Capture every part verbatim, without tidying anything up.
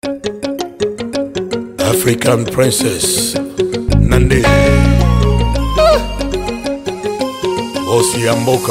African princess Nande Osiamboka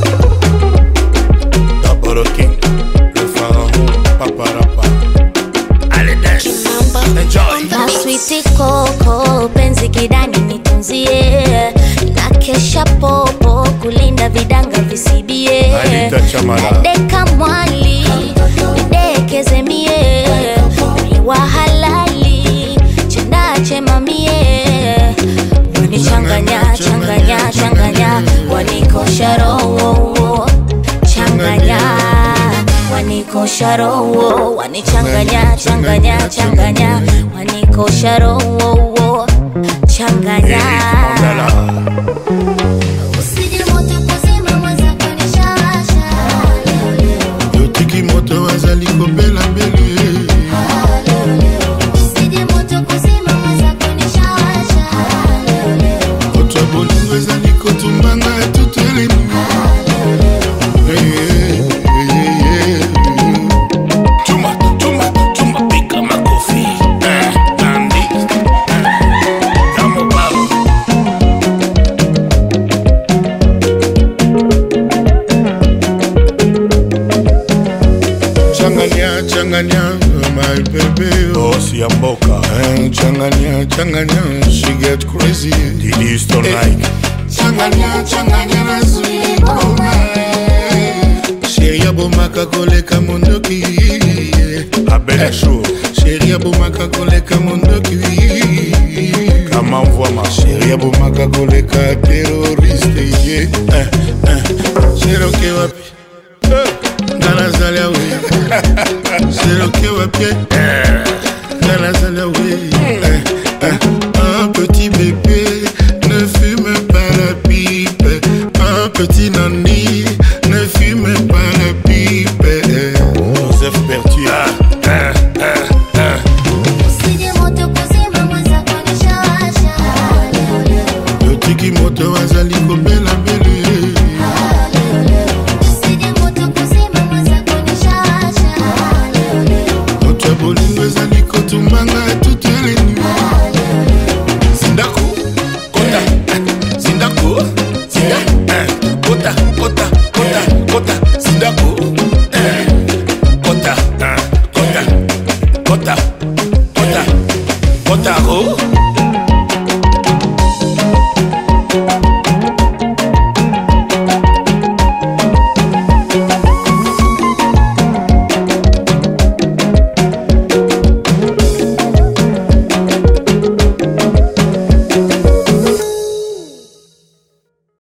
Double King Le Pharaon Paparapa. Allez dance, enjoy. Na sweet koko penzi kidani nitunzie, na kesha popo kulinda vidanga visibie. Anita Chamala Deka mwali nidekeze mie, ni wa halali chenda chema mie. Wani changanya changanya changanya, wanikosha roho changanya, wanikosha roho, wanichanganya changanya changanya, wanikosha roho changanya. Usije moto kuzima mwanza kunishasha, yotiki moto wazali kobela bele. usije moto kuzima mwanza kunishasha, Otra bolingo wazali kotumbanga tuteleni. Chuma, chuma, chuma pika makofi eh, Nandi Yamo babo Changanya, changanya, my baby. Osiamboka Eh, Changanya, changanya, she get crazy. Didi Stone like Changanya, changanya, na sweet boy. Sheria bomaka koleka mondoki. Abel Show Sheria bomaka koleka mondoki. Kama mvwama Sheria bomaka koleka terroriste. Eh, eh. Sheroke wapi? Ngana zalia we. Sheroke wapi? Ngana zalia we. Eh, eh. Un petit bébé ne fume pas la pipe. Un petit nani ne fume pas la pipe. Joseph Berthier usije moto kuzima mwanza kunishasha, Yotiki moto wazali kobela bele. usije moto kuzima mwanza kunishasha, Otra bolingo wazali kotumbanga tuteleni. Zindako Kota Zindako Zinda Kota Kota Kota Kota Zindako Kota Kota Kota Kota Kota Kota